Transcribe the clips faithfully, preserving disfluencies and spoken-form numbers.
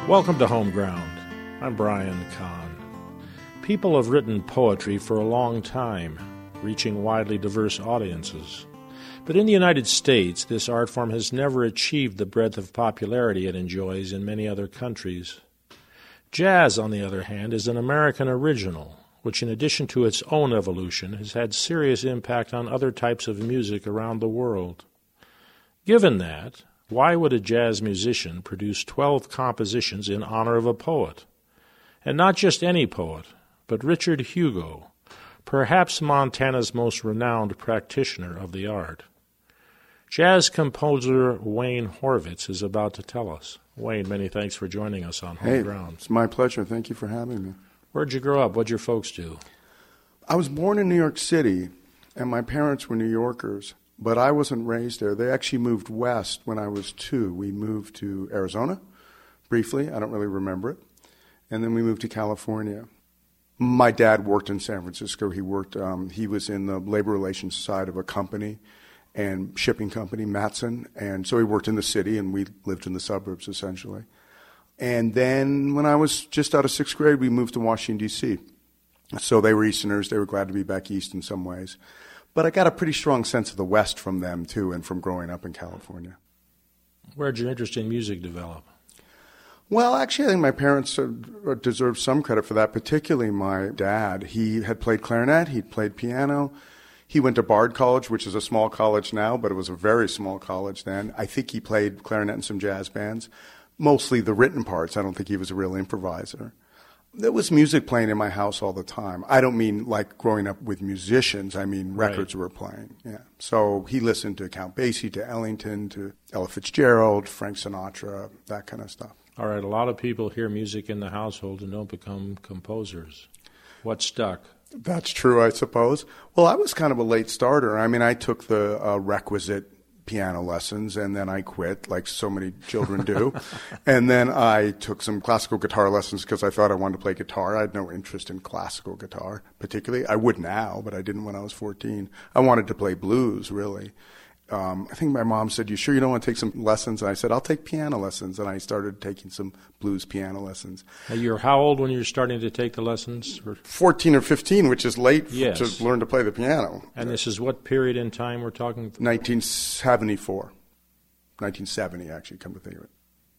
Welcome to Home Ground. I'm Brian Kahn. People have written poetry for a long time, reaching widely diverse audiences. But in the United States, this art form has never achieved the breadth of popularity it enjoys in many other countries. Jazz, on the other hand, is an American original, which in addition to its own evolution has had serious impact on other types of music around the world. Given that, why would a jazz musician produce twelve compositions in honor of a poet? And not just any poet, but Richard Hugo, perhaps Montana's most renowned practitioner of the art. Jazz composer Wayne Horvitz is about to tell us. Wayne, many thanks for joining us on Home Hey, Ground. It's my pleasure. Thank you for having me. Where'd you grow up? What'd your folks do? I was born in New York City, and my parents were New Yorkers, but I wasn't raised there. They actually moved west when I was two. We moved to Arizona, briefly. I don't really remember it. And then we moved to California. My dad worked in San Francisco. He worked. Um, he was in the labor relations side of a company and shipping company, Matson. And so he worked in the city, and we lived in the suburbs, essentially. And then when I was just out of sixth grade, we moved to Washington, D C So they were Easterners. They were glad to be back east in some ways. But I got a pretty strong sense of the West from them, too, and from growing up in California. Where did your interest in music develop? Well, actually, I think my parents deserve some credit for that, particularly my dad. He had played clarinet. He'd played piano. He went to Bard College, which is a small college now, but it was a very small college then. I think he played clarinet in some jazz bands, mostly the written parts. I don't think he was a real improviser. There was music playing in my house all the time. I don't mean like growing up with musicians. I mean records right. were playing. Yeah. So he listened to Count Basie, to Ellington, to Ella Fitzgerald, Frank Sinatra, that kind of stuff. All right, a lot of people hear music in the household and don't become composers. What stuck? That's true, I suppose. Well, I was kind of a late starter. I mean, I took the uh, requisite piano lessons, and then I quit, like so many children do. And then I took some classical guitar lessons because I thought I wanted to play guitar. I had no interest in classical guitar, particularly. I would now, but I didn't when I was fourteen. I wanted to play blues, really. Um, I think my mom said, "You sure you don't want to take some lessons?" And I said, "I'll take piano lessons." And I started taking some blues piano lessons. Now, you were how old when you were starting to take the lessons? fourteen or fifteen, which is late yes. to learn to play the piano. And this is what period in time we're talking? nineteen seventy-four. nineteen seventy, actually, come to think of it.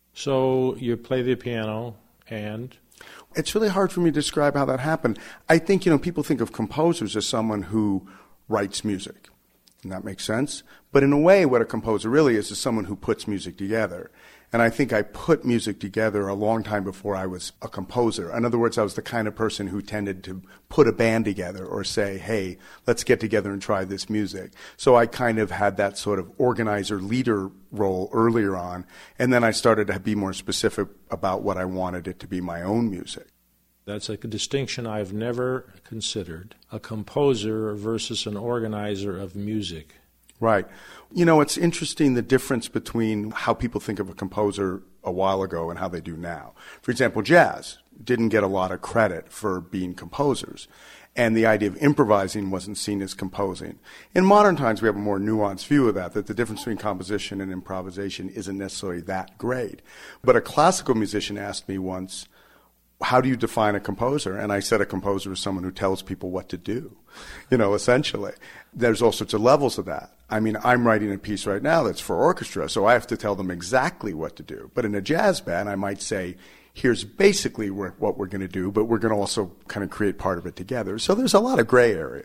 So you play the piano, and? It's really hard for me to describe how that happened. I think, you know, people think of composers as someone who writes music. And that makes sense. But in a way, what a composer really is is someone who puts music together. And I think I put music together a long time before I was a composer. In other words, I was the kind of person who tended to put a band together or say, hey, let's get together and try this music. So I kind of had that sort of organizer, leader role earlier on. And then I started to be more specific about what I wanted it to be my own music. That's a distinction I've never considered, a composer versus an organizer of music. Right. You know, it's interesting the difference between how people think of a composer a while ago and how they do now. For example, jazz didn't get a lot of credit for being composers, and the idea of improvising wasn't seen as composing. In modern times, we have a more nuanced view of that, that the difference between composition and improvisation isn't necessarily that great. But a classical musician asked me once, how do you define a composer? And I said a composer is someone who tells people what to do, you know, essentially. There's all sorts of levels of that. I mean, I'm writing a piece right now that's for orchestra, so I have to tell them exactly what to do. But in a jazz band, I might say, here's basically what we're going to do, but we're going to also kind of create part of it together. So there's a lot of gray area.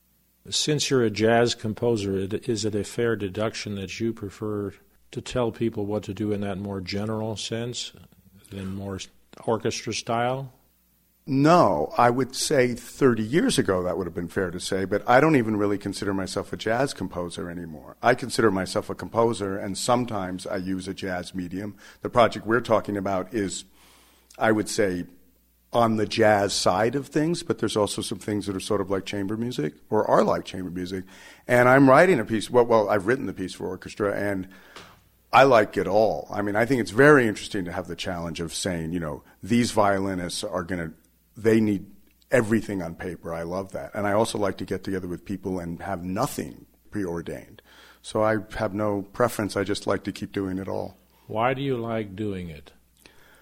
Since you're a jazz composer, is it a fair deduction that you prefer to tell people what to do in that more general sense than more orchestra style? No, I would say thirty years ago that would have been fair to say, but I don't even really consider myself a jazz composer anymore. I consider myself a composer, and sometimes I use a jazz medium. The project we're talking about is, I would say, on the jazz side of things, but there's also some things that are sort of like chamber music, or are like chamber music. And I'm writing a piece, well, well I've written the piece for orchestra, and I like it all. I mean, I think it's very interesting to have the challenge of saying, you know, these violinists are going to, they need everything on paper. I love that. And I also like to get together with people and have nothing preordained. So I have no preference. I just like to keep doing it all. Why do you like doing it?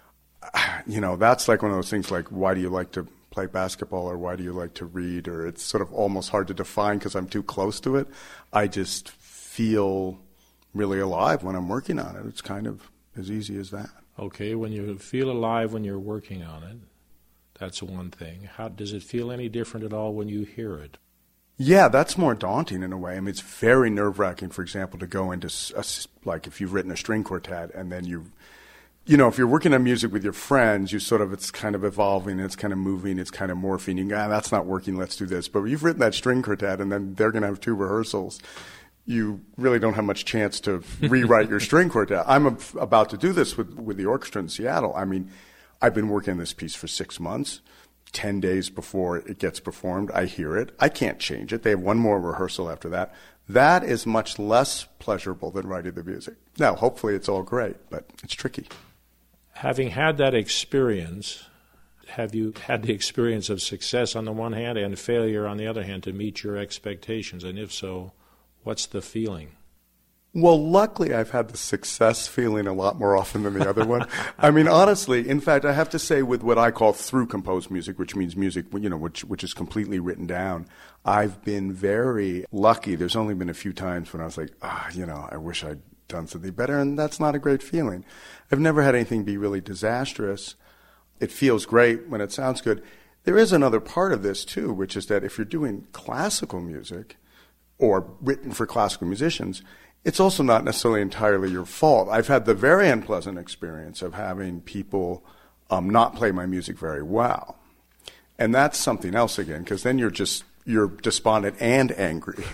you know, that's like one of those things like, why do you like to play basketball or why do you like to read? Or it's sort of almost hard to define because I'm too close to it. I just feel really alive when I'm working on it. It's kind of as easy as that. Okay, when you feel alive when you're working on it, that's one thing. How does it feel any different at all when you hear it? Yeah, that's more daunting in a way. I mean, it's very nerve-wracking, for example, to go into, a, like, if you've written a string quartet and then you, you know, if you're working on music with your friends, you sort of, it's kind of evolving, it's kind of moving, it's kind of morphing. You go, ah, that's not working, let's do this. But when you've written that string quartet and then they're going to have two rehearsals, you really don't have much chance to rewrite your string quartet. I'm a, about to do this with, with the orchestra in Seattle. I mean, I've been working on this piece for six months. Ten days before it gets performed, I hear it. I can't change it. They have one more rehearsal after that. That is much less pleasurable than writing the music. Now, hopefully it's all great, but it's tricky. Having had that experience, have you had the experience of success on the one hand and failure on the other hand to meet your expectations? And if so, what's the feeling? Well, luckily, I've had the success feeling a lot more often than the other one. I mean, honestly, in fact, I have to say with what I call through composed music, which means music, you know, which which is completely written down, I've been very lucky. There's only been a few times when I was like, ah, you know, I wish I'd done something better, and that's not a great feeling. I've never had anything be really disastrous. It feels great when it sounds good. There is another part of this, too, which is that if you're doing classical music or written for classical musicians, it's also not necessarily entirely your fault. I've had the very unpleasant experience of having people um, not play my music very well. And that's something else again, because then you're just, you're despondent and angry.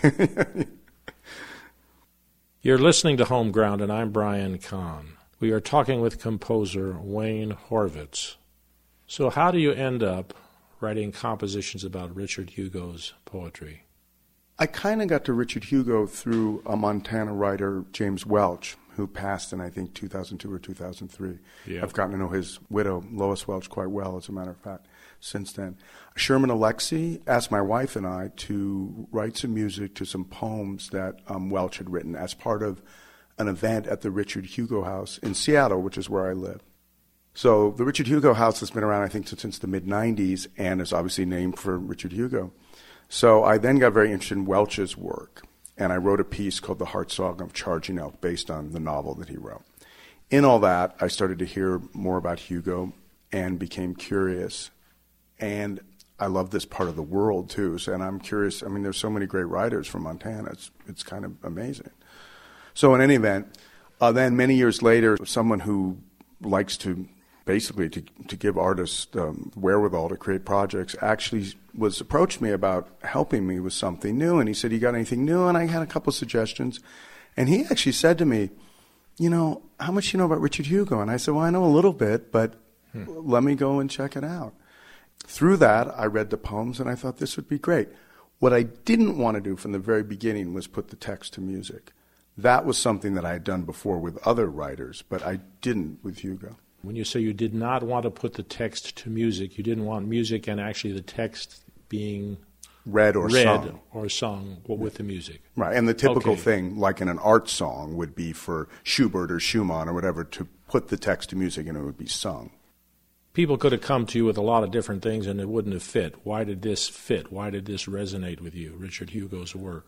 You're listening to Home Ground, and I'm Brian Kahn. We are talking with composer Wayne Horvitz. So how do you end up writing compositions about Richard Hugo's poetry? I kind of got to Richard Hugo through a Montana writer, James Welch, who passed in, I think, two thousand two or two thousand three. Yeah. I've gotten to know his widow, Lois Welch, quite well, as a matter of fact, since then. Sherman Alexie asked my wife and I to write some music to some poems that um, Welch had written as part of an event at the Richard Hugo House in Seattle, which is where I live. So the Richard Hugo House has been around, I think, since the mid nineties and is obviously named for Richard Hugo. So I then got very interested in Welch's work, and I wrote a piece called The Heart Song of Charging Elk based on the novel that he wrote. In all that, I started to hear more about Hugo and became curious. And I love this part of the world, too, so, and I'm curious. I mean, there's so many great writers from Montana. It's, it's kind of amazing. So in any event, uh, then many years later, someone who likes to basically to, to give artists um, wherewithal to create projects, actually was approached me about helping me with something new. And he said, you got anything new? And I had a couple of suggestions. And he actually said to me, you know, how much do you know about Richard Hugo? And I said, well, I know a little bit, but hmm. let me go and check it out. Through that, I read the poems, and I thought this would be great. What I didn't want to do from the very beginning was put the text to music. That was something that I had done before with other writers, but I didn't with Hugo. When you say you did not want to put the text to music, you didn't want music and actually the text being read or read sung. or sung with the music. Right, and the typical okay. thing, like in an art song, would be for Schubert or Schumann or whatever to put the text to music and it would be sung. People could have come to you with a lot of different things and it wouldn't have fit. Why did this fit? Why did this resonate with you, Richard Hugo's work?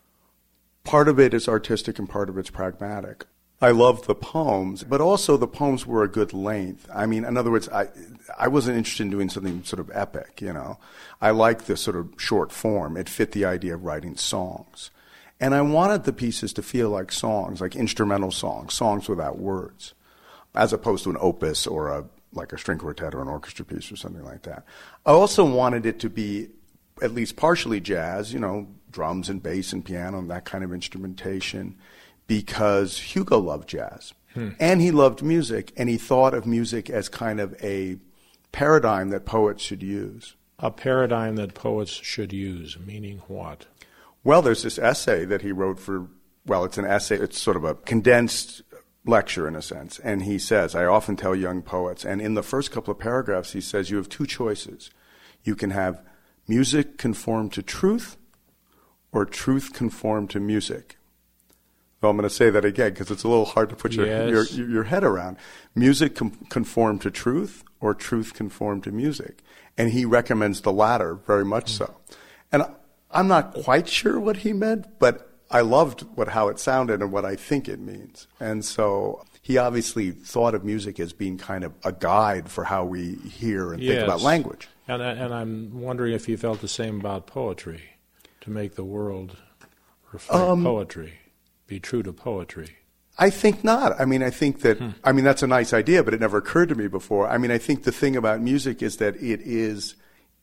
Part of it is artistic and part of it's pragmatic. I love the poems, but also the poems were a good length. I mean, in other words, I I wasn't interested in doing something sort of epic, you know. I liked the sort of short form. It fit the idea of writing songs. And I wanted the pieces to feel like songs, like instrumental songs, songs without words, as opposed to an opus or a like a string quartet or an orchestra piece or something like that. I also wanted it to be at least partially jazz, you know, drums and bass and piano and that kind of instrumentation, because Hugo loved jazz. Hmm. And he loved music, and he thought of music as kind of a paradigm that poets should use. A paradigm that poets should use, meaning what? Well, there's this essay that he wrote for, well, it's an essay, it's sort of a condensed lecture in a sense. And he says, I often tell young poets, and in the first couple of paragraphs he says, you have two choices. You can have music conform to truth, or truth conform to music. Well, I'm going to say that again because it's a little hard to put your yes. your, your head around. Music com- conform to truth, or truth conform to music, and he recommends the latter very much mm. so. And I'm not quite sure what he meant, but I loved what how it sounded and what I think it means. And so he obviously thought of music as being kind of a guide for how we hear and yes. think about language. And and I'm wondering if you felt the same about poetry, to make the world reflect um, poetry. Be true to poetry? I think not. I mean, I think that, hmm. I mean, that's a nice idea, but it never occurred to me before. I mean, I think the thing about music is that it is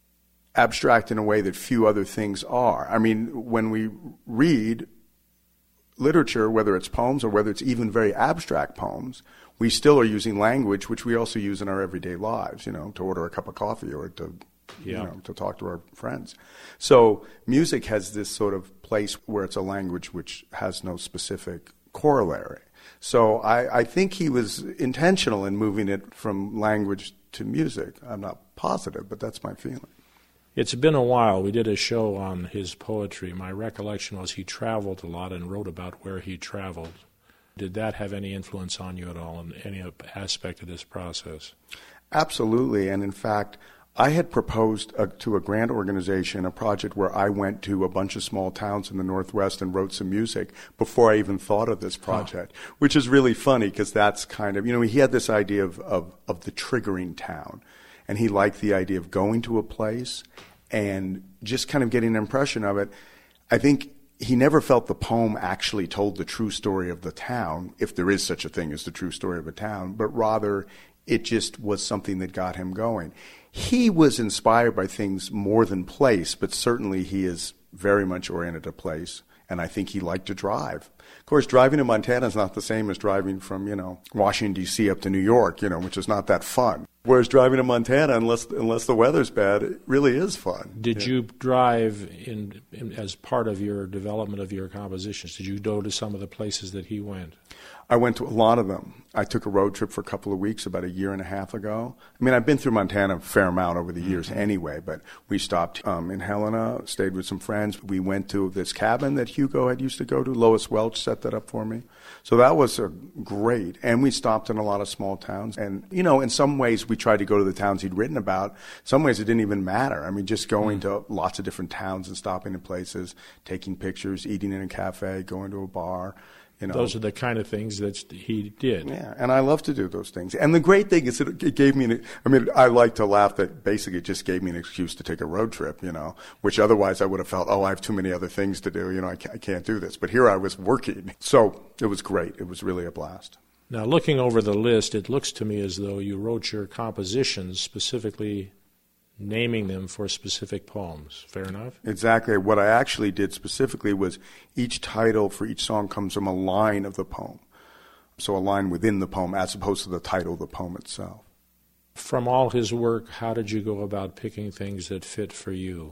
abstract in a way that few other things are. I mean, when we read literature, whether it's poems or whether it's even very abstract poems, we still are using language, which we also use in our everyday lives, you know, to order a cup of coffee or to Yeah. you know, to talk to our friends. So music has this sort of place where it's a language which has no specific corollary. So I, I think he was intentional in moving it from language to music. I'm not positive, but that's my feeling. It's been a while. We did a show on his poetry. My recollection was he traveled a lot and wrote about where he traveled. Did that have any influence on you at all in any aspect of this process? Absolutely. And in fact, I had proposed uh, to a grant organization a project where I went to a bunch of small towns in the Northwest and wrote some music before I even thought of this project, huh. which is really funny because that's kind of, you know, he had this idea of, of, of the triggering town. And he liked the idea of going to a place and just kind of getting an impression of it. I think he never felt the poem actually told the true story of the town, if there is such a thing as the true story of a town, but rather it just was something that got him going. He was inspired by things more than place, but certainly he is very much oriented to place, and I think he liked to drive. Of course, driving to Montana is not the same as driving from, you know, Washington, D C up to New York, you know, which is not that fun. Whereas driving to Montana, unless unless the weather's bad, it really is fun. Did yeah. you drive in, in as part of your development of your compositions? Did you go to some of the places that he went? I went to a lot of them. I took a road trip for a couple of weeks about a year and a half ago. I mean, I've been through Montana a fair amount over the years mm-hmm. anyway, but we stopped um, in Helena, stayed with some friends. We went to this cabin that Hugo had used to go to. Lois Welch set that up for me. So that was a great. And we stopped in a lot of small towns. And, you know, in some ways we tried to go to the towns he'd written about. In some ways it didn't even matter. I mean, just going mm-hmm. to lots of different towns and stopping in places, taking pictures, eating in a cafe, going to a bar. You know, those are the kind of things that he did. Yeah, and I love to do those things. And the great thing is that it gave me, an, I mean, I like to laugh that basically it just gave me an excuse to take a road trip, you know, which otherwise I would have felt, oh, I have too many other things to do, you know, I can't, I can't do this. But here I was working. So it was great. It was really a blast. Now, looking over the list, it looks to me as though you wrote your compositions specifically naming them for specific poems. Fair enough? Exactly. What I actually did specifically was each title for each song comes from a line of the poem. So a line within the poem as opposed to the title of the poem itself. From all his work, how did you go about picking things that fit for you?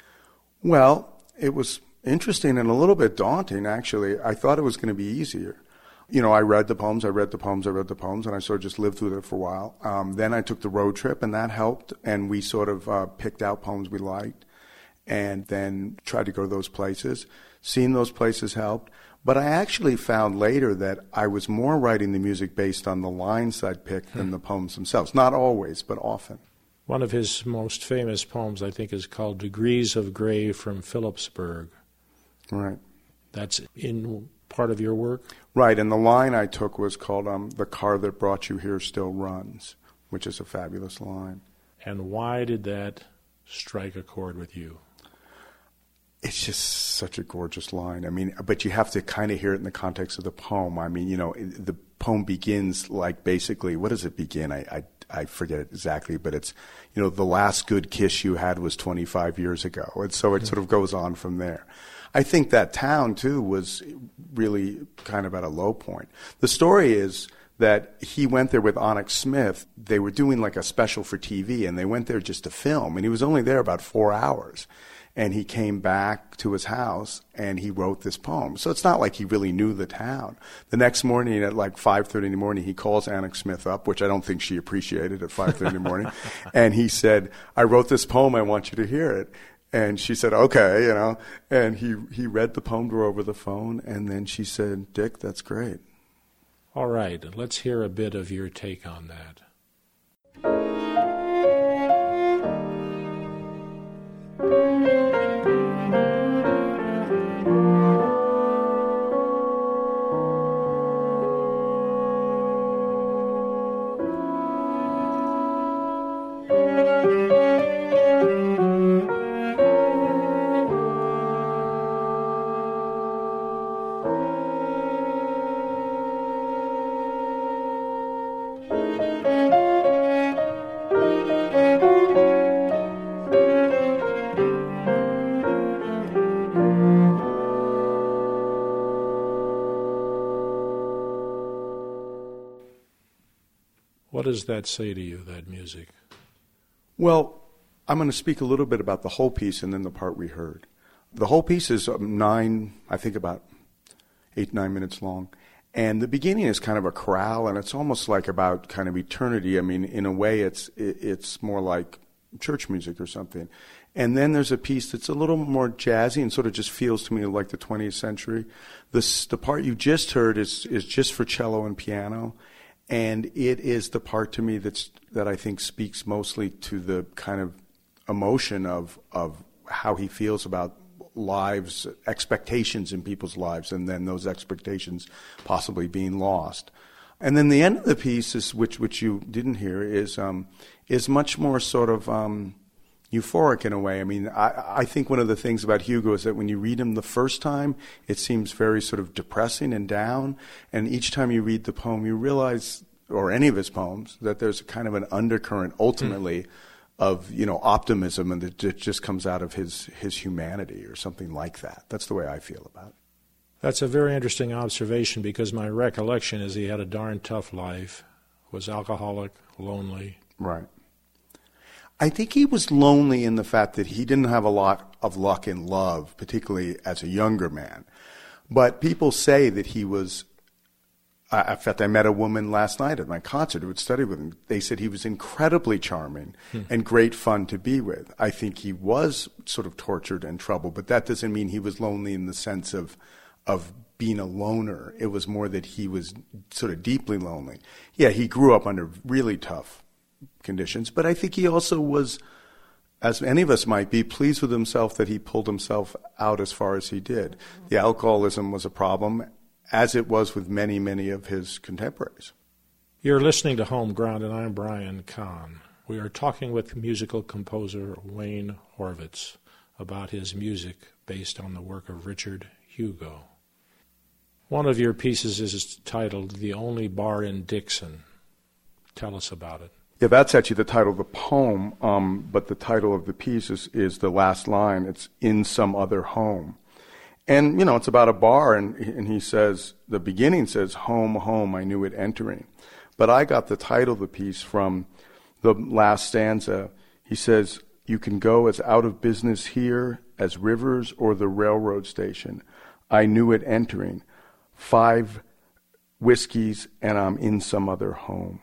Well, it was interesting and a little bit daunting, actually. I thought it was going to be easier. You know, I read the poems, I read the poems, I read the poems, and I sort of just lived with it for a while. Um, then I took the road trip, and that helped, and we sort of uh, picked out poems we liked, and then tried to go to those places. Seeing those places helped. But I actually found later that I was more writing the music based on the lines I'd picked than the poems themselves. Not always, but often. One of his most famous poems, I think, is called Degrees of Gray from Phillipsburg. Right. That's in part of your work? Right, and the line I took was called um, The Car That Brought You Here Still Runs, which is a fabulous line. And why did that strike a chord with you? It's just such a gorgeous line. I mean, but you have to kind of hear it in the context of the poem. I mean, you know, the poem begins like basically, what does it begin? I, I, I forget it exactly, but it's, you know, the last good kiss you had was twenty-five years ago. And so it sort of goes on from there. I think that town, too, was really kind of at a low point. The story is that he went there with Onyx Smith. They were doing like a special for T V, and they went there just to film. And he was only there about four hours. And he came back to his house, and he wrote this poem. So it's not like he really knew the town. The next morning at like five thirty in the morning, he calls Onyx Smith up, which I don't think she appreciated at five thirty in the morning. And he said, I wrote this poem. I want you to hear it. And she said, okay, you know. And he, he read the poem to her over the phone, and then she said, Dick, that's great. All right, let's hear a bit of your take on that. What does that say to you, that music? Well, I'm going to speak a little bit about the whole piece and then the part we heard. The whole piece is nine, I think about eight, nine minutes long. And the beginning is kind of a chorale, and it's almost like about kind of eternity. I mean, in a way, it's it's more like church music or something. And then there's a piece that's a little more jazzy and sort of just feels to me like the twentieth century. This, the part you just heard is is just for cello and piano. And it is the part to me that's that I think speaks mostly to the kind of emotion of of how he feels about lives, expectations in people's lives, and then those expectations possibly being lost. And then the end of the piece, is, which which you didn't hear, is um, is much more sort of um, euphoric in a way. I mean, I, I think one of the things about Hugo is that when you read him the first time, it seems very sort of depressing and down. And each time you read the poem, you realize, or any of his poems, that there's kind of an undercurrent ultimately mm. of, you know, optimism, and that it just comes out of his, his humanity or something like that. That's the way I feel about it. That's a very interesting observation, because my recollection is he had a darn tough life, was alcoholic, lonely. Right. I think he was lonely in the fact that he didn't have a lot of luck in love, particularly as a younger man. But people say that he was, uh, in fact, I met a woman last night at my concert who had studied with him. They said he was incredibly charming hmm. and great fun to be with. I think he was sort of tortured and troubled, but that doesn't mean he was lonely in the sense of of being a loner. It was more that he was sort of deeply lonely. Yeah, he grew up under really tough conditions, but I think he also was, as any of us might be, pleased with himself that he pulled himself out as far as he did. The alcoholism was a problem, as it was with many, many of his contemporaries. You're listening to Home Ground, and I'm Brian Kahn. We are talking with musical composer Wayne Horvitz about his music based on the work of Richard Hugo. One of your pieces is titled The Only Bar in Dixon. Tell us about it. Yeah, that's actually the title of the poem, um, but the title of the piece is, is the last line. It's In Some Other Home. And, you know, it's about a bar, and, and he says, the beginning says, home, home, I knew it entering. But I got the title of the piece from the last stanza. He says, you can go as out of business here as Rivers or the railroad station. I knew it entering. Five whiskeys and I'm in some other home.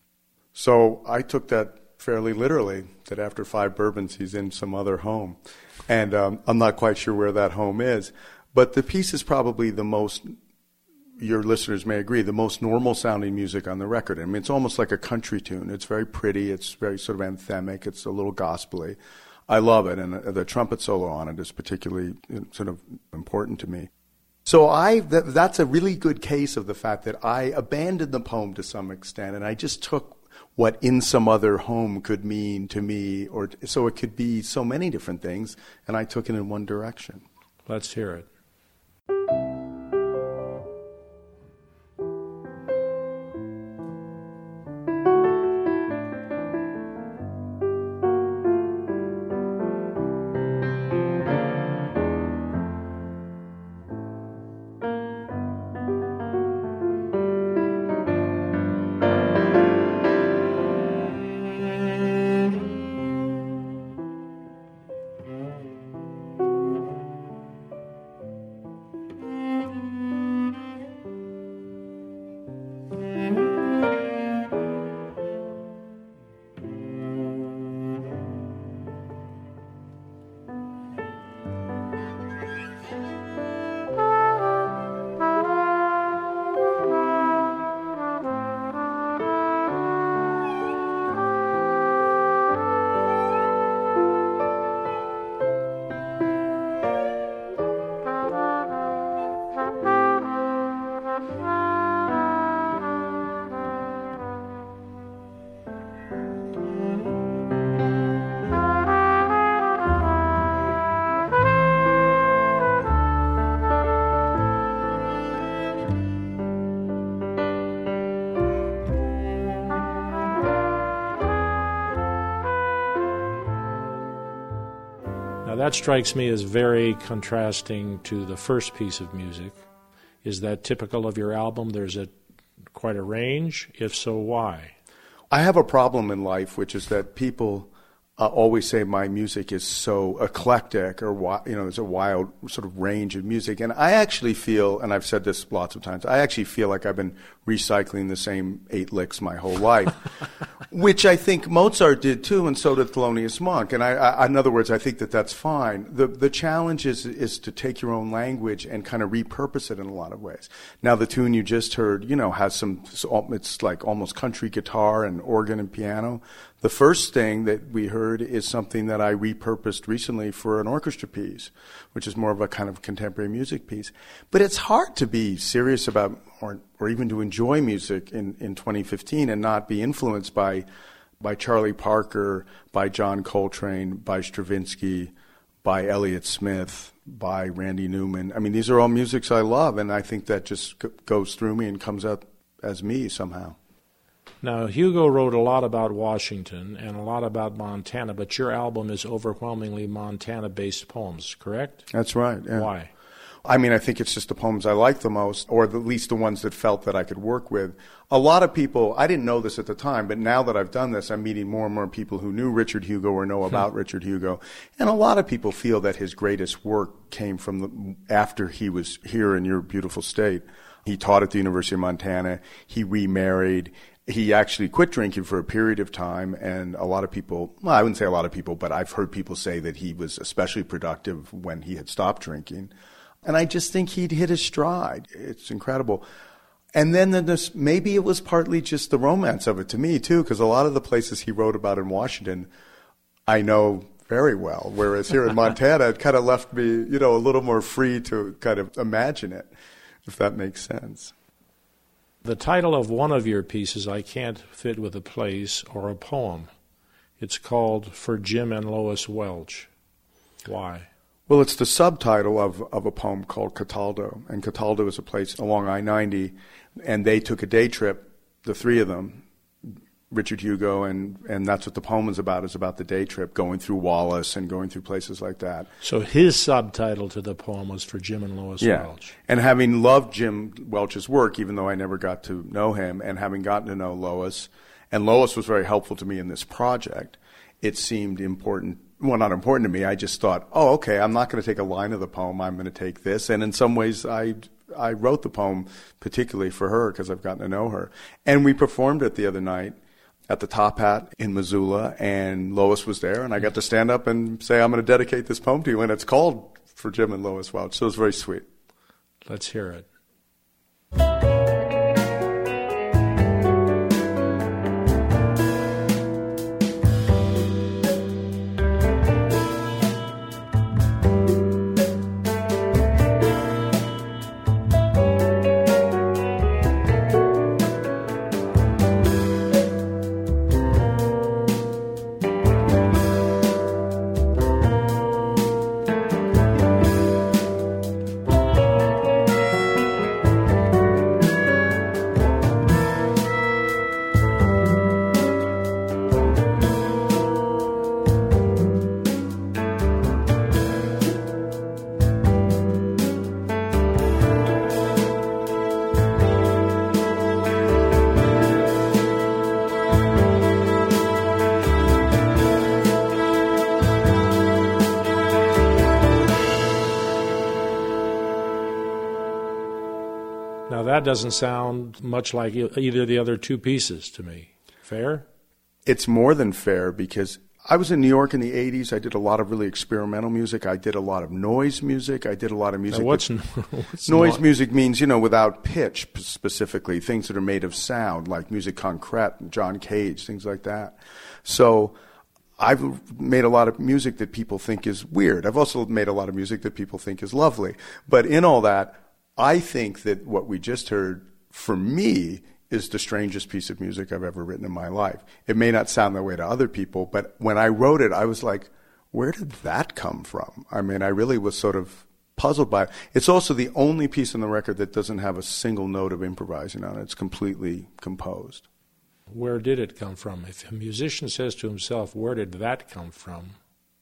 So I took that fairly literally, that after five bourbons he's in some other home. And um, I'm not quite sure where that home is. But the piece is probably the most, your listeners may agree, the most normal sounding music on the record. I mean, it's almost like a country tune. It's very pretty. It's very sort of anthemic. It's a little gospel-y. I love it. And the, the trumpet solo on it is particularly sort of important to me. So I, th- that's a really good case of the fact that I abandoned the poem to some extent, and I just took what in some other home could mean to me, or so it could be so many different things, and I took it in one direction. Let's hear it. that strikes me as very contrasting to the first piece of music. Is that typical of your album? There's a quite a range? If so, why? I have a problem in life, which is that people uh, always say my music is so eclectic, or wi- you know, there's a wild sort of range of music. And I actually feel, and I've said this lots of times, I actually feel like I've been recycling the same eight licks my whole life, which I think Mozart did too, and so did Thelonious Monk. And I, I, in other words, I think that that's fine. The the challenge is is to take your own language and kind of repurpose it in a lot of ways. Now, the tune you just heard, you know, has some, it's like almost country guitar and organ and piano. The first thing that we heard is something that I repurposed recently for an orchestra piece, which is more of a kind of contemporary music piece. But it's hard to be serious about, or or even to enjoy music in, in twenty fifteen and not be influenced by by Charlie Parker, by John Coltrane, by Stravinsky, by Elliott Smith, by Randy Newman. I mean, these are all musics I love, and I think that just g- goes through me and comes out as me somehow. Now, Hugo wrote a lot about Washington and a lot about Montana, but your album is overwhelmingly Montana-based poems, correct? That's right. Yeah. Why? I mean, I think it's just the poems I like the most, or at least the ones that felt that I could work with. A lot of people, I didn't know this at the time, but now that I've done this, I'm meeting more and more people who knew Richard Hugo or know about Richard Hugo. And a lot of people feel that his greatest work came from the, after he was here in your beautiful state. He taught at the University of Montana. He remarried. He actually quit drinking for a period of time, and a lot of people, well, I wouldn't say a lot of people, but I've heard people say that he was especially productive when he had stopped drinking. And I just think he'd hit his stride. It's incredible. And then this, maybe it was partly just the romance of it to me, too, because a lot of the places he wrote about in Washington, I know very well, whereas here in Montana, it kind of left me, you know, a little more free to kind of imagine it, if that makes sense. The title of one of your pieces, I Can't Fit with a Place, or a poem. It's called For Jim and Lois Welch. Why? Well, it's the subtitle of, of a poem called Cataldo. And Cataldo is a place along I ninety, and they took a day trip, the three of them, Richard Hugo, and, and that's what the poem is about, is about the day trip, going through Wallace and going through places like that. So his subtitle to the poem was For Jim and Lois yeah. Welch. And having loved Jim Welch's work, even though I never got to know him, and having gotten to know Lois, and Lois was very helpful to me in this project, it seemed important, well, not important to me, I just thought, oh, okay, I'm not going to take a line of the poem, I'm going to take this, and in some ways I I wrote the poem particularly for her because I've gotten to know her. And we performed it the other night at the Top Hat in Missoula, and Lois was there, and I got to stand up and say, I'm going to dedicate this poem to you, and it's called For Jim and Lois Welch, so it was very sweet. Let's hear it. Now, that doesn't sound much like either of the other two pieces to me. Fair? It's more than fair, because I was in New York in the eighties. I did a lot of really experimental music. I did a lot of noise music. I did a lot of music. Now what's, that, what's noise not? music means, you know, without pitch specifically, things that are made of sound, like musique concrète, John Cage, things like that. So I've made a lot of music that people think is weird. I've also made a lot of music that people think is lovely. But in all that, I think that what we just heard, for me, is the strangest piece of music I've ever written in my life. It may not sound that way to other people, but when I wrote it, I was like, where did that come from? I mean, I really was sort of puzzled by it. It's also the only piece on the record that doesn't have a single note of improvising on it. It's completely composed. Where did it come from? If a musician says to himself, where did that come from?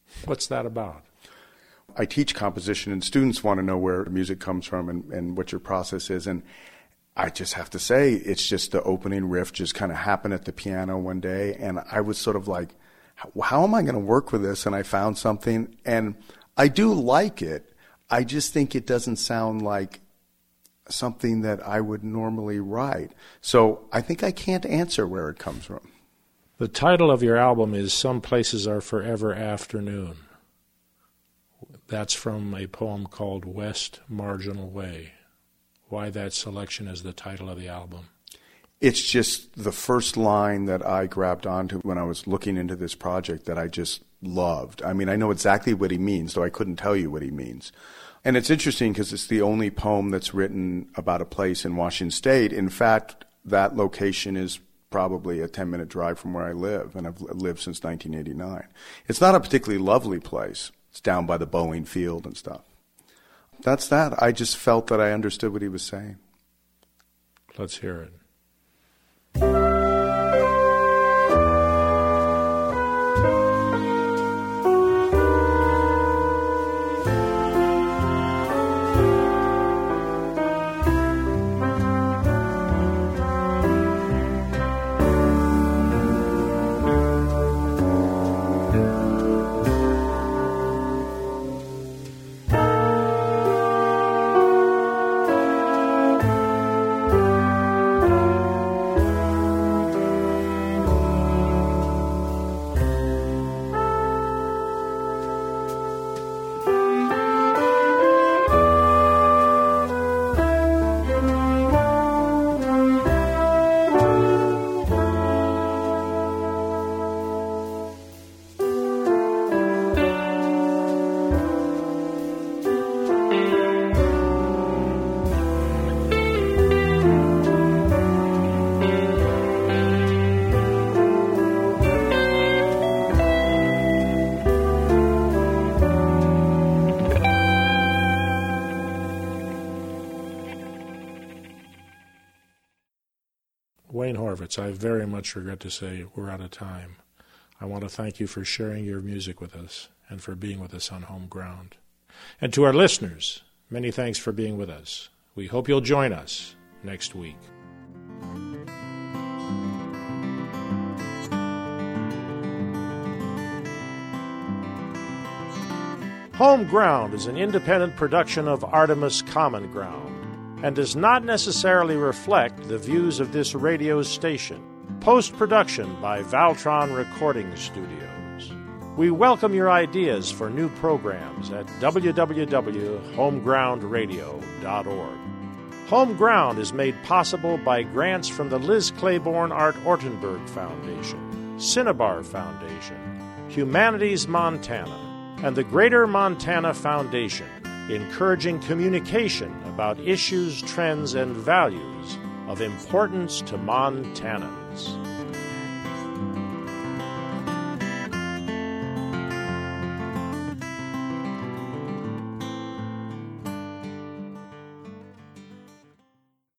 What's that about? I teach composition, and students want to know where music comes from and, and what your process is. And I just have to say, it's just the opening riff just kind of happened at the piano one day, and I was sort of like, how am I going to work with this? And I found something, and I do like it. I just think it doesn't sound like something that I would normally write. So I think I can't answer where it comes from. The title of your album is Some Places Are Forever Afternoon. That's from a poem called West Marginal Way. Why that selection as the title of the album? It's just the first line that I grabbed onto when I was looking into this project that I just loved. I mean, I know exactly what he means, though I couldn't tell you what he means. And it's interesting because it's the only poem that's written about a place in Washington State. In fact, that location is probably a ten-minute drive from where I live, and I've lived since nineteen eighty-nine. It's not a particularly lovely place. It's down by the Boeing Field and stuff. That's that. I just felt that I understood what he was saying. Let's hear it. Wayne Horvitz, I very much regret to say we're out of time. I want to thank you for sharing your music with us and for being with us on Home Ground. And to our listeners, many thanks for being with us. We hope you'll join us next week. Home Ground is an independent production of Artemis Common Ground and does not necessarily reflect the views of this radio station. Post-production by Valtron Recording Studios. We welcome your ideas for new programs at w w w dot home ground radio dot org. Home Ground is made possible by grants from the Liz Claiborne Art Ortenberg Foundation, Cinnabar Foundation, Humanities Montana, and the Greater Montana Foundation, encouraging communication about issues, trends, and values of importance to Montanans.